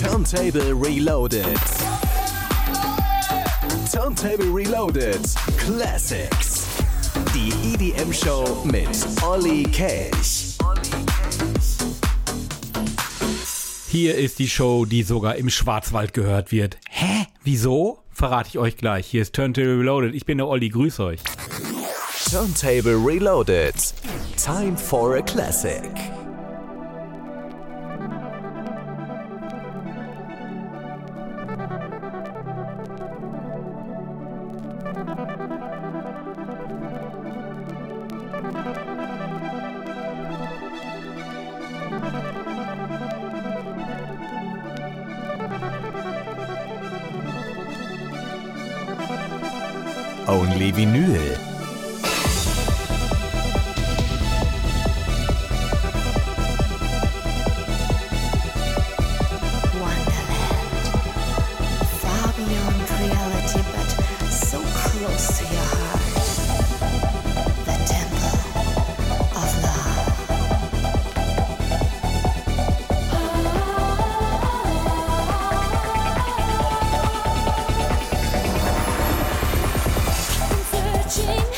Turntable Reloaded. Turntable Reloaded Classics. Die EDM-Show mit Olli Kelch. Hier ist die Show, die sogar im Schwarzwald gehört wird. Hä? Wieso? Verrate ich euch gleich. Hier ist Turntable Reloaded. Ich bin der Olli, grüß euch. Turntable Reloaded. Time for a Classic. Only Vinyl. Searching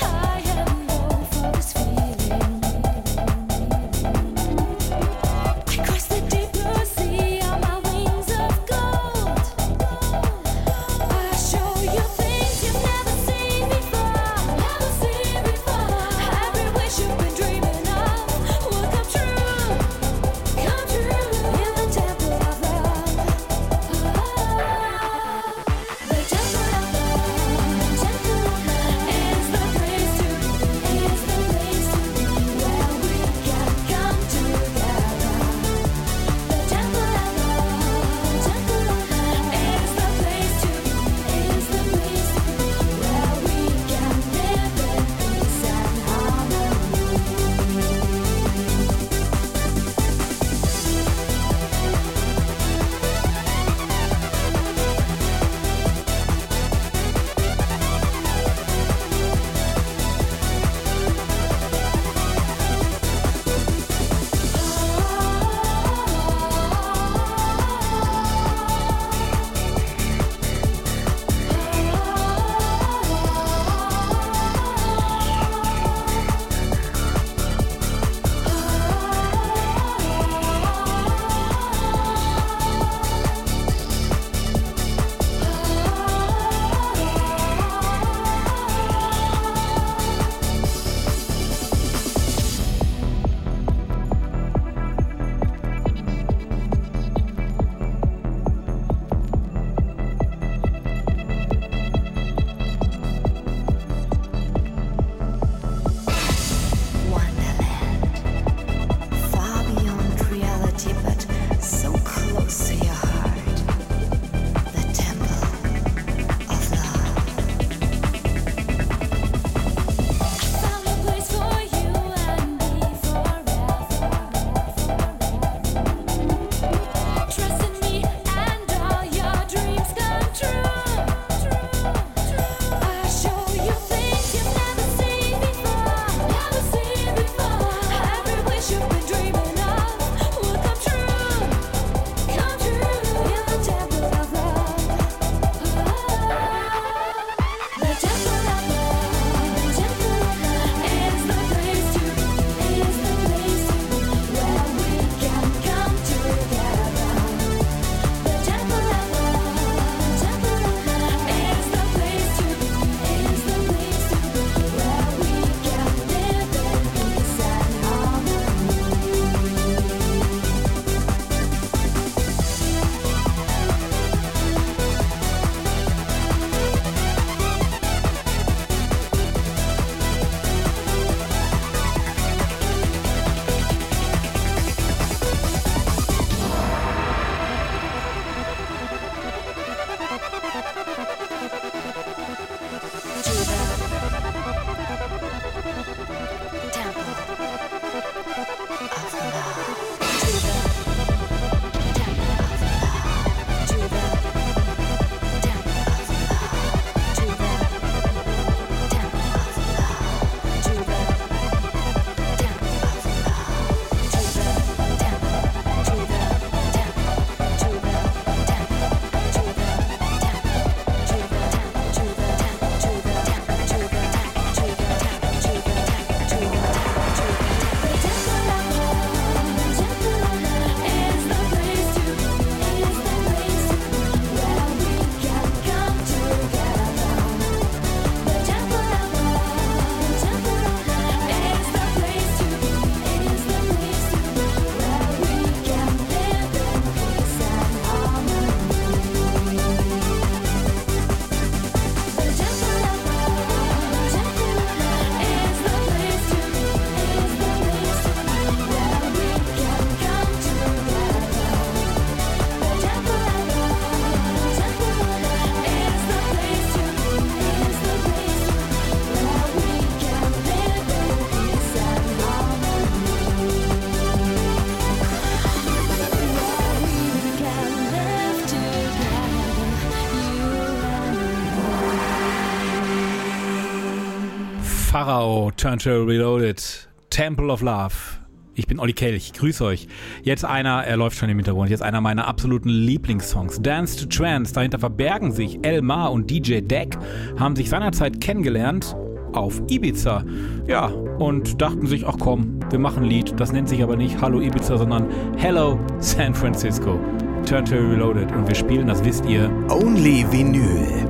Pharao, Turntable Reloaded, Temple of Love. Ich bin Olli Kelch, ich grüße euch. Jetzt er läuft schon im Hintergrund, jetzt einer meiner absoluten Lieblingssongs. Dance to Trance, dahinter verbergen sich Elmar und DJ Deck, haben sich seinerzeit kennengelernt auf Ibiza. Ja, und dachten sich, ach komm, wir machen ein Lied. Das nennt sich aber nicht Hallo Ibiza, sondern Hello San Francisco. Turntable Reloaded und wir spielen, das wisst ihr, Only Vinyl.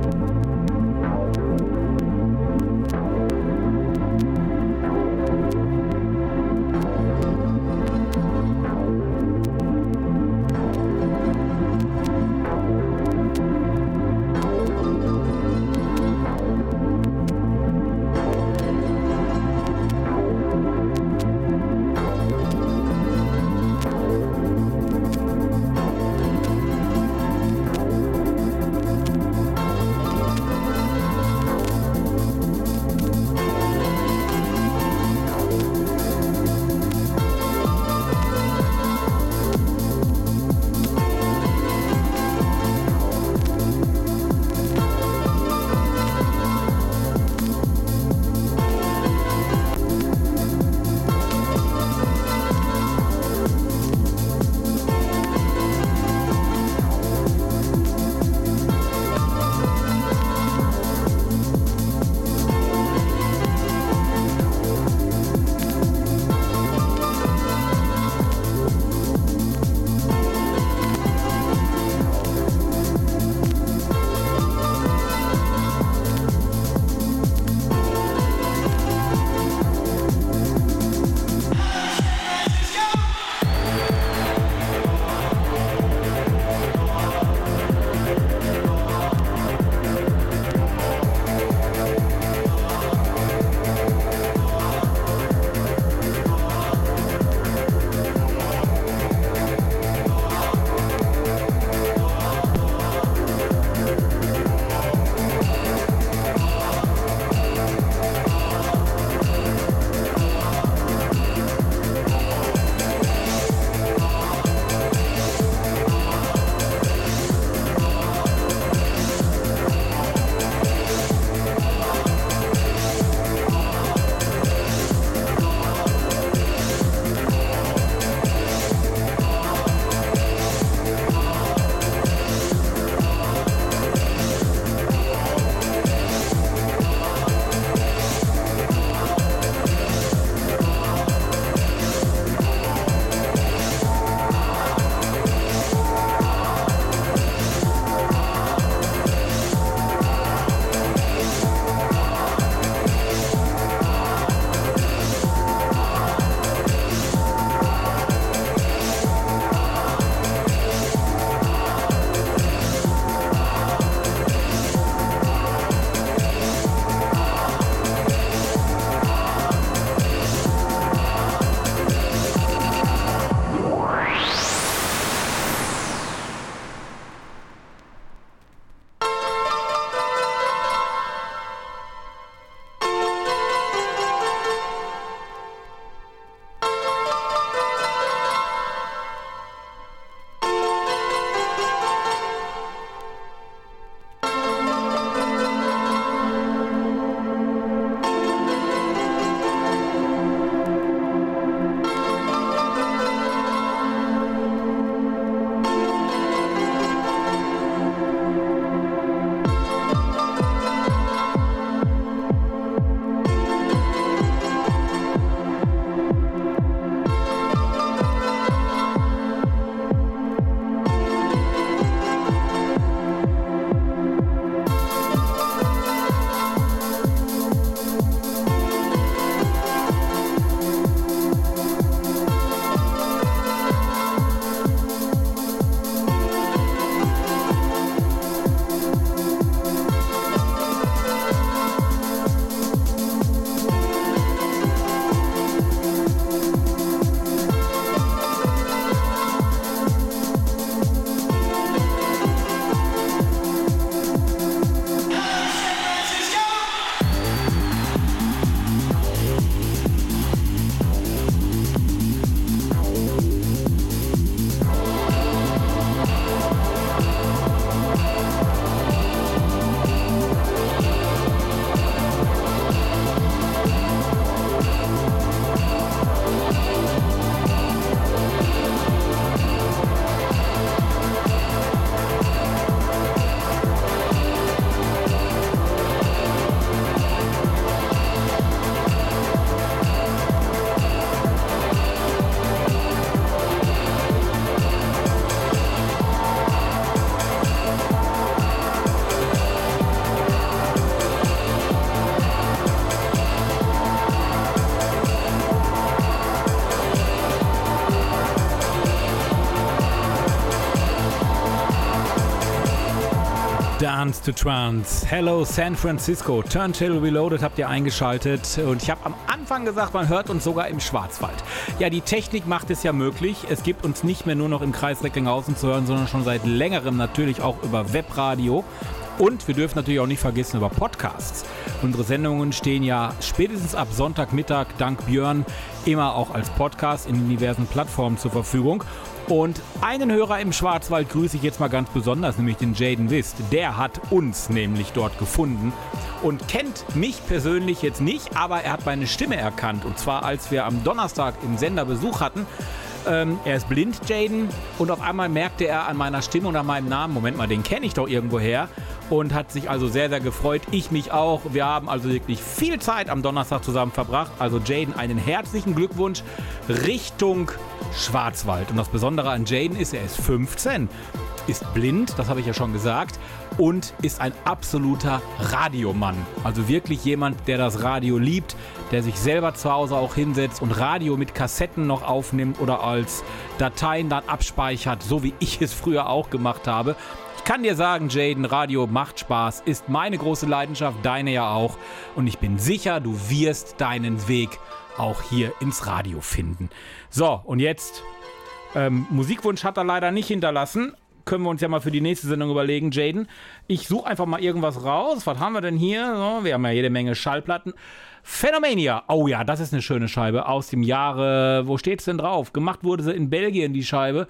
Dance to Trance. Hello San Francisco. Turntable Reloaded habt ihr eingeschaltet. Und ich habe am Anfang gesagt, man hört uns sogar im Schwarzwald. Ja, die Technik macht es ja möglich. Es gibt uns nicht mehr nur noch im Kreis Recklinghausen zu hören, sondern schon seit längerem natürlich auch über Webradio. Und wir dürfen natürlich auch nicht vergessen über Podcasts. Unsere Sendungen stehen ja spätestens ab Sonntagmittag dank Björn immer auch als Podcast in diversen Plattformen zur Verfügung. Und einen Hörer im Schwarzwald grüße ich jetzt mal ganz besonders, nämlich den Jaden Wist. Der hat uns nämlich dort gefunden und kennt mich persönlich jetzt nicht, aber er hat meine Stimme erkannt. Und zwar, als wir am Donnerstag im Sender Besuch hatten. Er ist blind, Jaden, und auf einmal merkte er an meiner Stimme und an meinem Namen, Moment mal, den kenne ich doch irgendwoher, und hat sich also sehr, sehr gefreut. Ich mich auch. Wir haben also wirklich viel Zeit am Donnerstag zusammen verbracht. Also Jaden, einen herzlichen Glückwunsch Richtung Schwarzwald. Und das Besondere an Jaden ist, er ist 15, ist blind, das habe ich ja schon gesagt, und ist ein absoluter Radiomann. Also wirklich jemand, der das Radio liebt, der sich selber zu Hause auch hinsetzt und Radio mit Kassetten noch aufnimmt oder als Dateien dann abspeichert, so wie ich es früher auch gemacht habe. Ich kann dir sagen, Jaden, Radio macht Spaß, ist meine große Leidenschaft, deine ja auch. Und ich bin sicher, du wirst deinen Weg auch hier ins Radio finden. So, und jetzt, Musikwunsch hat er leider nicht hinterlassen. Können wir uns ja mal für die nächste Sendung überlegen, Jaden. Ich suche einfach mal irgendwas raus. Was haben wir denn hier? So, wir haben ja jede Menge Schallplatten. Phenomania. Oh ja, das ist eine schöne Scheibe aus dem Jahre, wo steht's denn drauf? Gemacht wurde sie in Belgien, die Scheibe.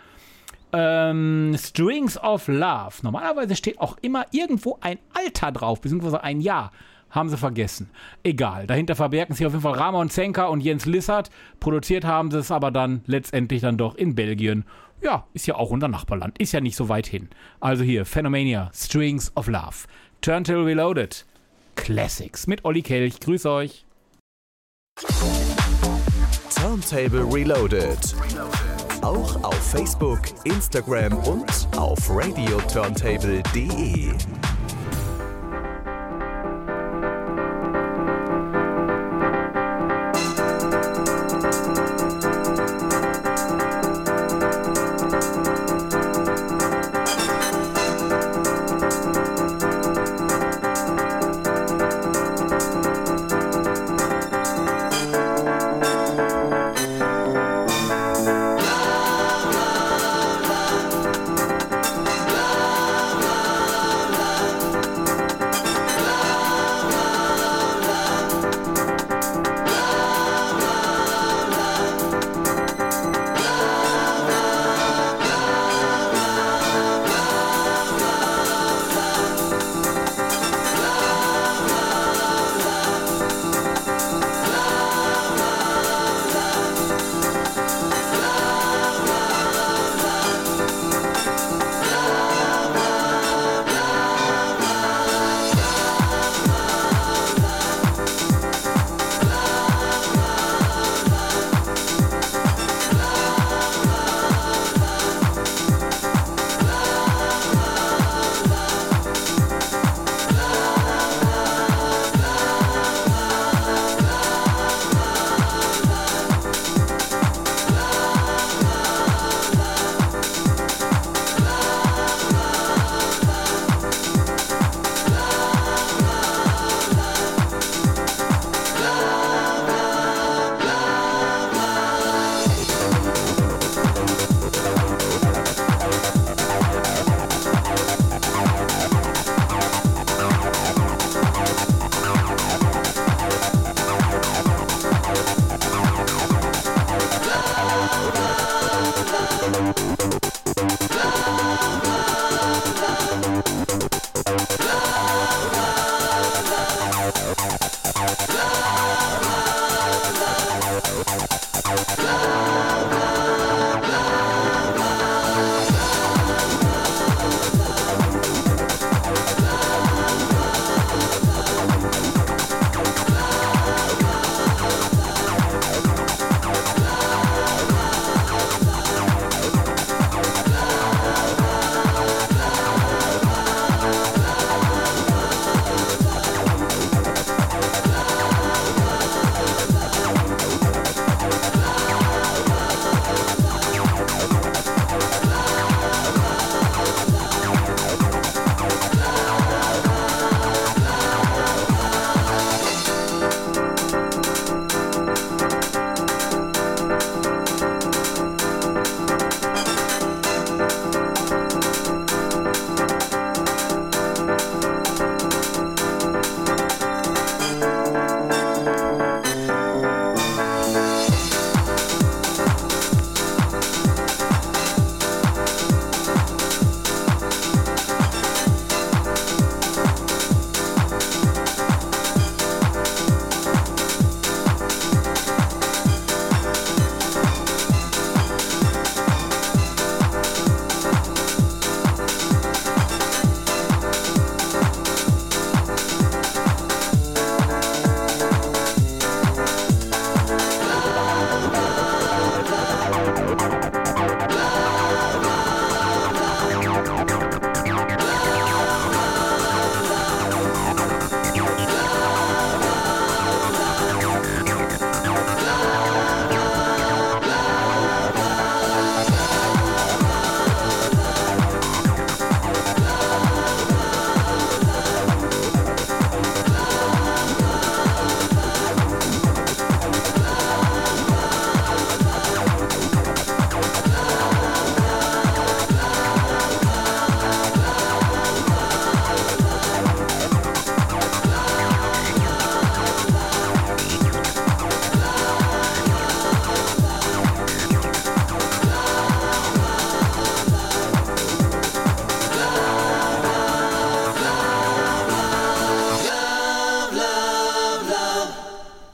Strings of Love. Normalerweise steht auch immer irgendwo ein Alter drauf, beziehungsweise ein Jahr. Haben sie vergessen. Egal. Dahinter verbergen sich auf jeden Fall Ramon Zenker und Jens Lissert. Produziert haben sie es aber dann letztendlich dann doch in Belgien. Ja, ist ja auch unser Nachbarland. Ist ja nicht so weit hin. Also hier, Phenomania, Strings of Love. Turntable Reloaded. Classics mit Olli Kelch. Grüß euch. Turntable Reloaded. Auch auf Facebook, Instagram und auf radioturntable.de.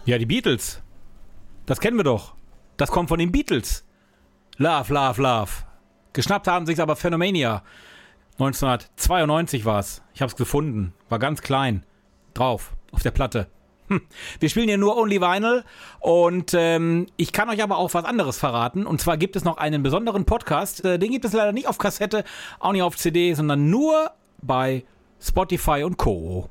Ja, die Beatles. Das kennen wir doch. Das kommt von den Beatles. Love, Love, Love. Geschnappt haben sich's aber Phenomania. 1992 war's. Ich hab's gefunden. War ganz klein. Drauf. Auf der Platte. Wir spielen hier nur Only Vinyl und ich kann euch aber auch was anderes verraten. Und zwar gibt es noch einen besonderen Podcast. Den gibt es leider nicht auf Kassette, auch nicht auf CD, sondern nur bei Spotify und Co.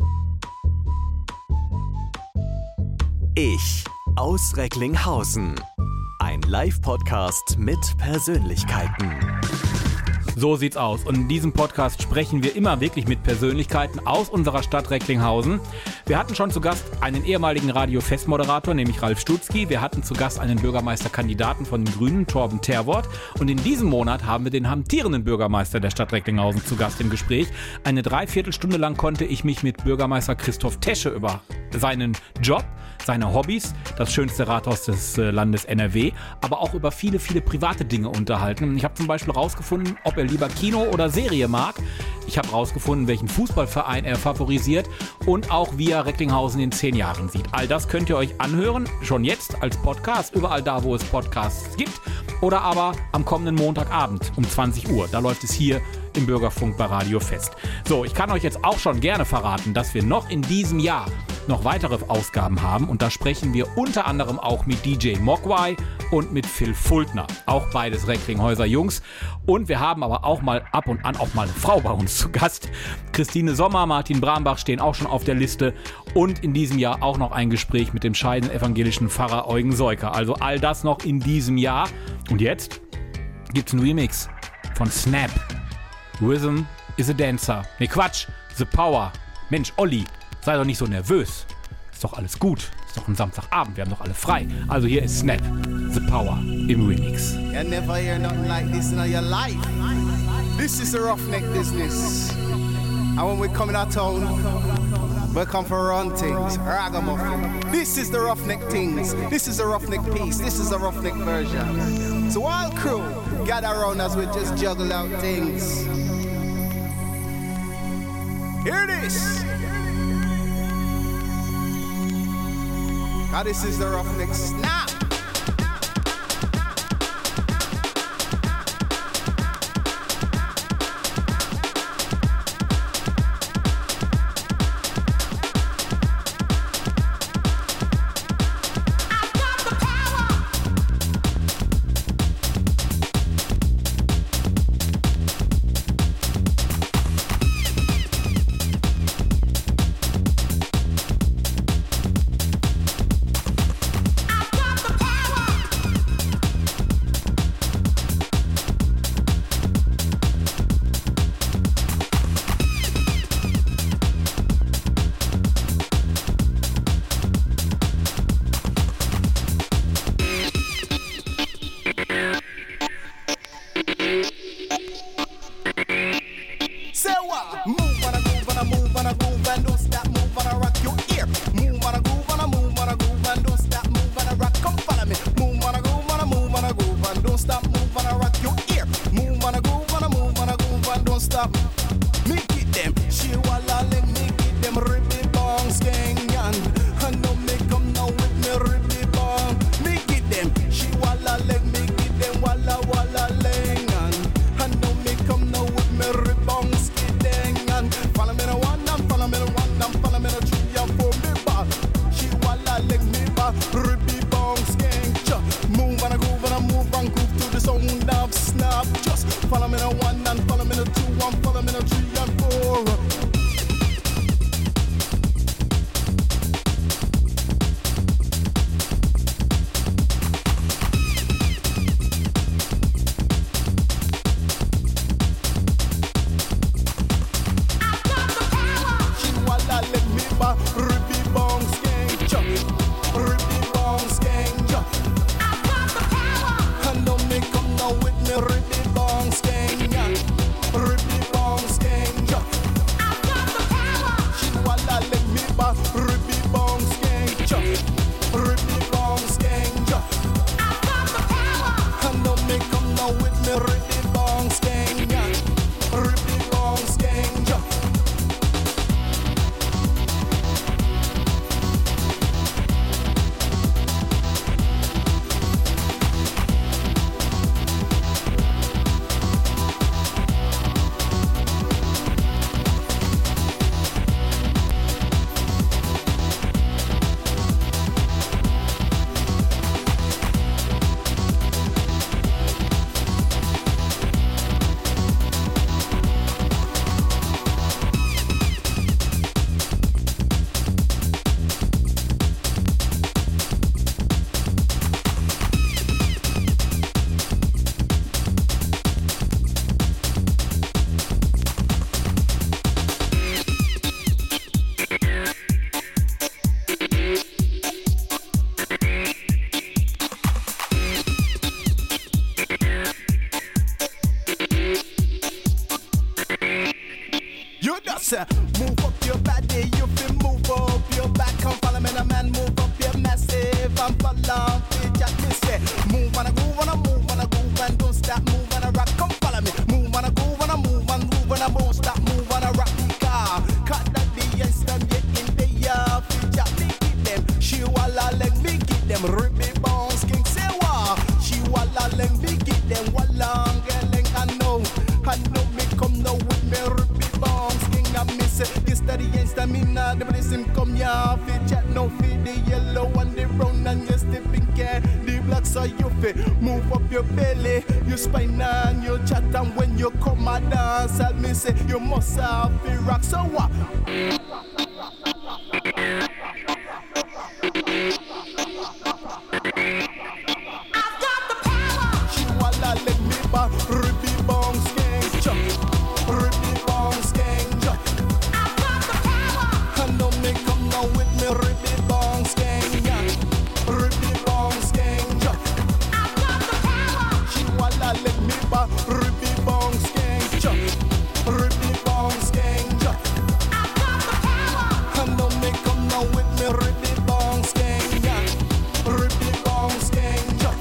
Ich aus Recklinghausen. Ein Live-Podcast mit Persönlichkeiten. So sieht's aus. Und in diesem Podcast sprechen wir immer wirklich mit Persönlichkeiten aus unserer Stadt Recklinghausen. Wir hatten schon zu Gast einen ehemaligen Radio-Festmoderator, nämlich Ralf Stutzki. Wir hatten zu Gast einen Bürgermeisterkandidaten von den Grünen, Torben Terwort. Und in diesem Monat haben wir den amtierenden Bürgermeister der Stadt Recklinghausen zu Gast im Gespräch. Eine Dreiviertelstunde lang konnte ich mich mit Bürgermeister Christoph Tesche über seinen Job, seine Hobbys, das schönste Rathaus des Landes NRW, aber auch über viele, viele private Dinge unterhalten. Ich habe zum Beispiel rausgefunden, ob er lieber Kino oder Serie mag. Ich habe rausgefunden, welchen Fußballverein er favorisiert und auch, wie er Recklinghausen in 10 Jahren sieht. All das könnt ihr euch anhören, schon jetzt als Podcast, überall da, wo es Podcasts gibt, oder aber am kommenden Montagabend um 20 Uhr. Da läuft es hier im Bürgerfunk bei Radio Fest. So, ich kann euch jetzt auch schon gerne verraten, dass wir noch in diesem Jahr noch weitere Ausgaben haben und da sprechen wir unter anderem auch mit DJ Mogwai und mit Phil Fultner, auch beides Recklinghäuser Jungs, und wir haben aber auch mal ab und an auch mal eine Frau bei uns zu Gast. Christine Sommer, Martin Brambach stehen auch schon auf der Liste und in diesem Jahr auch noch ein Gespräch mit dem scheidenden evangelischen Pfarrer Eugen Seuker. Also all das noch in diesem Jahr. Und jetzt gibt's einen Remix von Snap. Rhythm is a Dancer. Ne, Quatsch, The Power. Mensch, Olli, sei doch nicht so nervös. Ist doch alles gut. Ist doch ein Samstagabend, wir haben doch alle frei. Also hier ist Snap, The Power im Remix. You never hear nothing like this in your life. This is the roughneck business. And when we come in our town, we come for run things, ragamuffin. This is the roughneck things. This is the roughneck piece. This is the roughneck version. So all crew, gather around as we just juggle out things. Hear this. Now this is the roughneck snap. So move up your body, you feel move up your back. Come follow me, man, move up your massive. I'm follow me, just me say. Move on a groove, on a move, on a groove, and don't stop, move on a rock. Come follow me, move on a groove, on a move, on groove, and I won't stop, move on a rock. Cut that the instant, get in the yard, just me get them. She walla let me get them, rip me bones, king say what? She walla let me get them, walla ngeleng I know me come now with me rip me bones, king I miss it. This that the instant me nah, the blessing come ya, fit chat no fit the yellow and the brown and yes the pink and the black so you fit. Move up your belly, your spine and your chat and when you come a dance, I'll me say you must have the rock so what? Rippy bong skank jump, rippy bong skank jump. I've got the power. I know me come now with me rippy bong skank jump, rippy bong skank jump. I've got the power. She walla let me ba rippy bong skank jump, rippy bong skank jump. I've got the power. I know me come now with me rippy bong skank jump, rippy bong skank jump.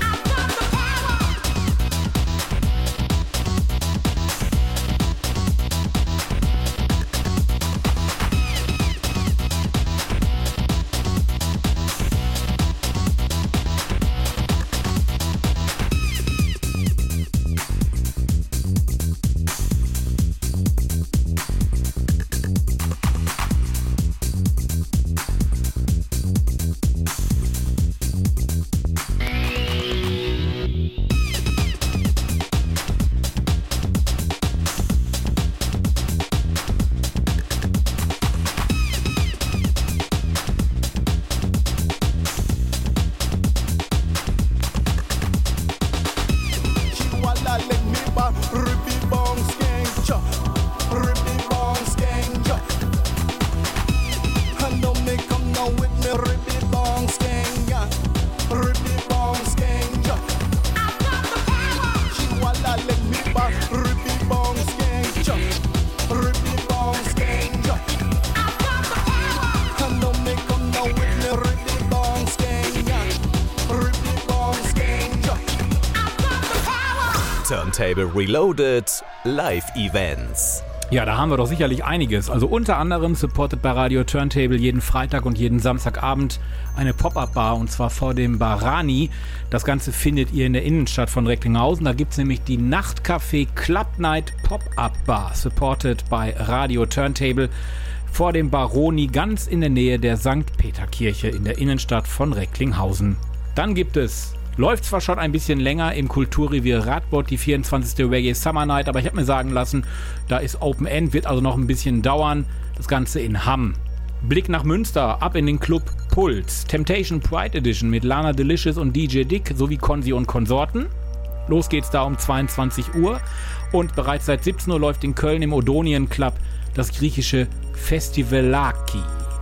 Turntable Reloaded Live Events. Ja, da haben wir doch sicherlich einiges. Also unter anderem supported bei Radio Turntable jeden Freitag und jeden Samstagabend eine Pop-Up-Bar und zwar vor dem Barani. Das Ganze findet ihr in der Innenstadt von Recklinghausen. Da gibt es nämlich die Nachtcafé Club Night Pop-Up-Bar, supported bei Radio Turntable vor dem Baroni ganz in der Nähe der St. Peter-Kirche in der Innenstadt von Recklinghausen. Dann gibt es... Läuft zwar schon ein bisschen länger im Kulturrevier Radbot, die 24. Reggae Summer Night, aber ich habe mir sagen lassen, da ist Open End, wird also noch ein bisschen dauern. Das Ganze in Hamm. Blick nach Münster, ab in den Club Puls. Temptation Pride Edition mit Lana Delicious und DJ Dick sowie Konzi und Konsorten. Los geht's da um 22 Uhr und bereits seit 17 Uhr läuft in Köln im Odonien Club das griechische Festivalaki.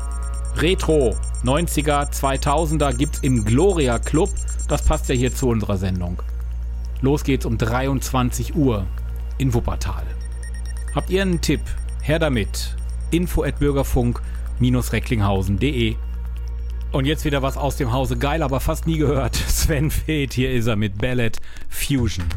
Retro 90er, 2000er gibt's im Gloria Club. Das passt ja hier zu unserer Sendung. Los geht's um 23 Uhr in Wuppertal. Habt ihr einen Tipp? Her damit. info@bürgerfunk-recklinghausen.de. Und jetzt wieder was aus dem Hause geil, aber fast nie gehört. Sven Feth, hier ist er mit Ballad Fusion.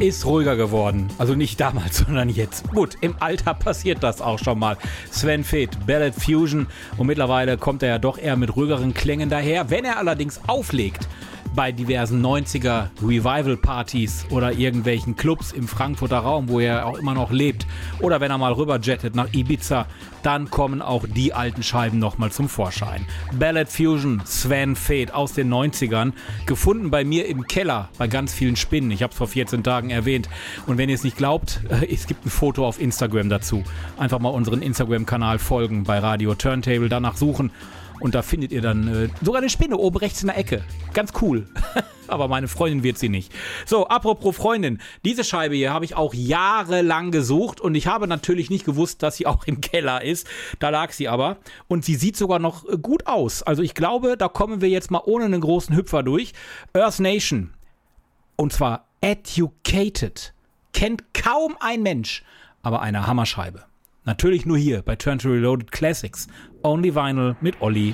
ist ruhiger geworden. Also nicht damals, sondern jetzt. Gut, im Alter passiert das auch schon mal. Sven Väth, Ballad Fusion. Und mittlerweile kommt er ja doch eher mit ruhigeren Klängen daher. Wenn er allerdings auflegt bei diversen 90er Revival-Partys oder irgendwelchen Clubs im Frankfurter Raum, wo er auch immer noch lebt, oder wenn er mal rüberjettet nach Ibiza, dann kommen auch die alten Scheiben nochmal zum Vorschein. Ballad Fusion, Sven Väth aus den 90ern, gefunden bei mir im Keller bei ganz vielen Spinnen. Ich habe es vor 14 Tagen erwähnt. Und wenn ihr es nicht glaubt, es gibt ein Foto auf Instagram dazu. Einfach mal unseren Instagram-Kanal folgen, bei Radio Turntable, danach suchen. Und da findet ihr dann sogar eine Spinne oben rechts in der Ecke. Ganz cool. Aber meine Freundin wird sie nicht. So, apropos Freundin. Diese Scheibe hier habe ich auch jahrelang gesucht. Und ich habe natürlich nicht gewusst, dass sie auch im Keller ist. Da lag sie aber. Und sie sieht sogar noch gut aus. Also ich glaube, da kommen wir jetzt mal ohne einen großen Hüpfer durch. Earth Nation. Und zwar Educated. Kennt kaum ein Mensch. Aber eine Hammerscheibe. Natürlich nur hier bei Turn to Reloaded Classics. Only Vinyl mit Olli.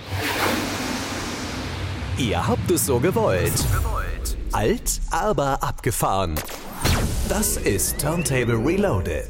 Ihr habt es so gewollt. Alt, aber abgefahren. Das ist Turntable Reloaded.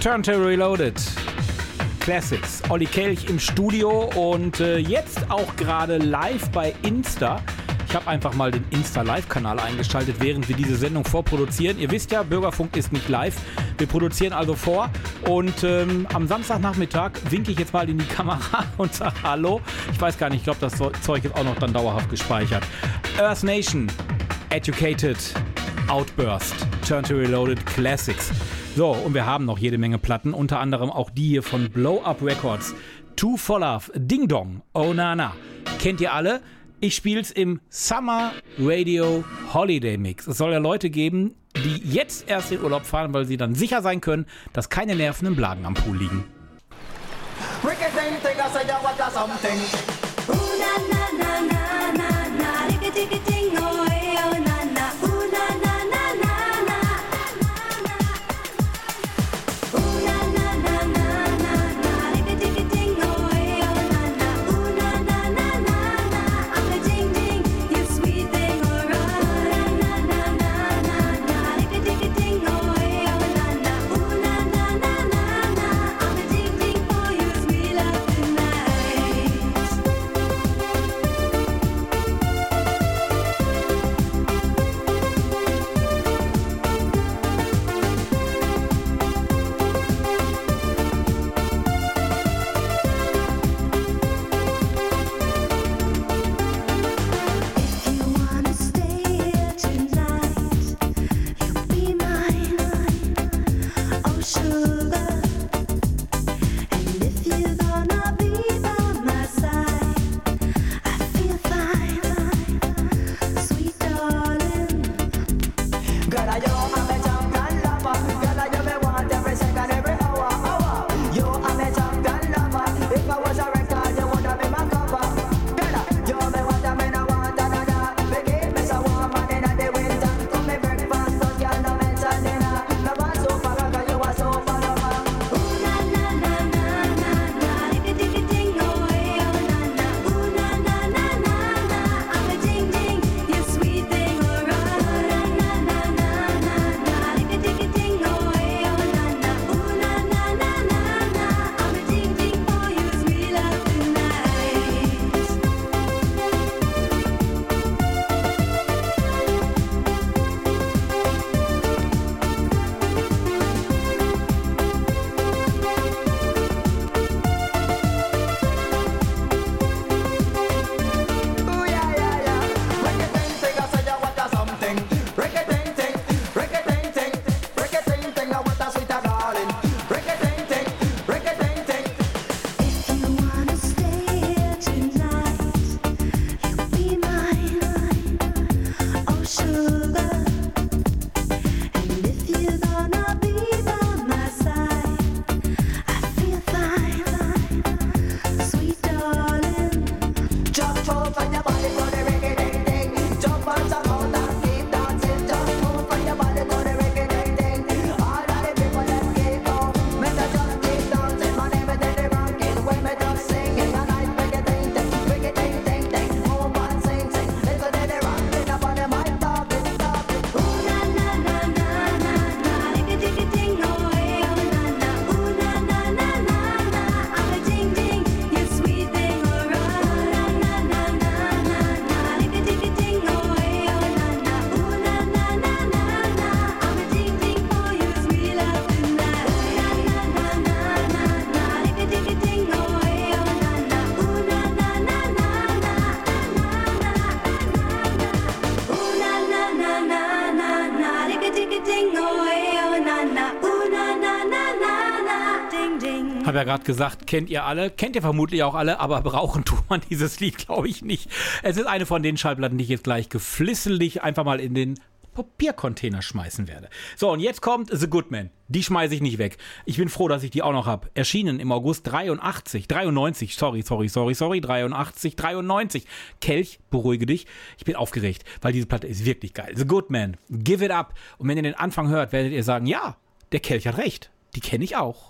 Turntable Reloaded. Classics. Olli Kelch im Studio und jetzt auch gerade live bei Insta. Ich habe einfach mal den Insta-Live-Kanal eingeschaltet, während wir diese Sendung vorproduzieren. Ihr wisst ja, Bürgerfunk ist nicht live. Wir produzieren also vor und am Samstagnachmittag winke ich jetzt mal in die Kamera und sage Hallo. Ich weiß gar nicht, ich glaube, das Zeug ist auch noch dann dauerhaft gespeichert. Earth Nation, Educated, Outburst, Turntable Reloaded, Classics. So, und wir haben noch jede Menge Platten, unter anderem auch die hier von Blow Up Records. Two for Love, Ding Dong, Oh Na Na. Kennt ihr alle? Ich spiel's im Summer Radio Holiday Mix. Es soll ja Leute geben, die jetzt erst in Urlaub fahren, weil sie dann sicher sein können, dass keine nervenden Blagen am Pool liegen. Habe ja gerade gesagt, kennt ihr alle, kennt ihr vermutlich auch alle, aber brauchen tut man dieses Lied, glaube ich, nicht. Es ist eine von den Schallplatten, die ich jetzt gleich geflissentlich einfach mal in den Papiercontainer schmeißen werde. So, und jetzt kommt The Good Man. Die schmeiße ich nicht weg. Ich bin froh, dass ich die auch noch habe. Erschienen im August 93. Kelch, beruhige dich. Ich bin aufgeregt, weil diese Platte ist wirklich geil. The Good Man, Give It Up. Und wenn ihr den Anfang hört, werdet ihr sagen, ja, der Kelch hat recht. Die kenne ich auch.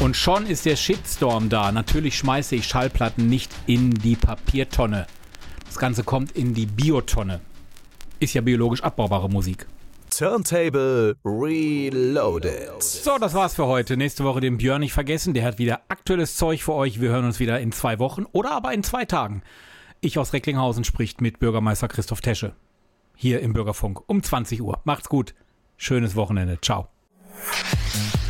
Und schon ist der Shitstorm da. Natürlich schmeiße ich Schallplatten nicht in die Papiertonne. Das Ganze kommt in die Biotonne. Ist ja biologisch abbaubare Musik. Turntable Reloaded. So, das war's für heute. Nächste Woche den Björn nicht vergessen. Der hat wieder aktuelles Zeug für euch. Wir hören uns wieder in 2 Wochen oder aber in 2 Tagen. Ich aus Recklinghausen spricht mit Bürgermeister Christoph Tesche. Hier im Bürgerfunk um 20 Uhr. Macht's gut. Schönes Wochenende. Ciao.